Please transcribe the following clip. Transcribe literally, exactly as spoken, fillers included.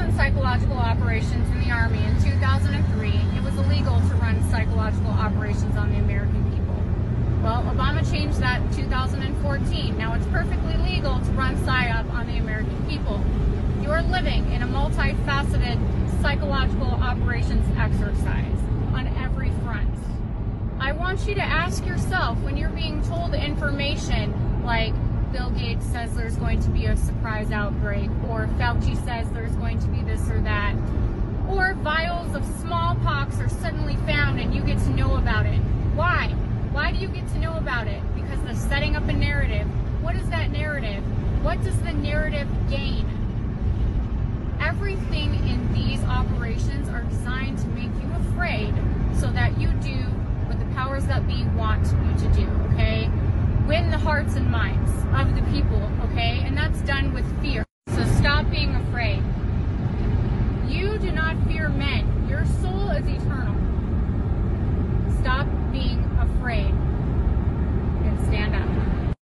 in psychological operations in the Army in two thousand three, it was illegal to run psychological operations on the American people. Well, Obama changed that in two thousand fourteen. Now it's perfectly legal to run PSYOP on the American people. You are living in a multifaceted psychological operations exercise on every front. I want you to ask yourself, when you're being told information like Bill Gates says there's going to be a surprise outbreak, or Fauci says there's going to be this or that, or vials of smallpox are suddenly found and you get to know about it. Why? Why do you get to know about it? Because they're setting up a narrative. What is that narrative? What does the narrative gain? Everything in these operations are designed to make you afraid so that you do what the powers that be want you to do, okay? Win the hearts and minds of the people, okay? And that's done with fear. So stop being afraid. You do not fear men. Your soul is eternal.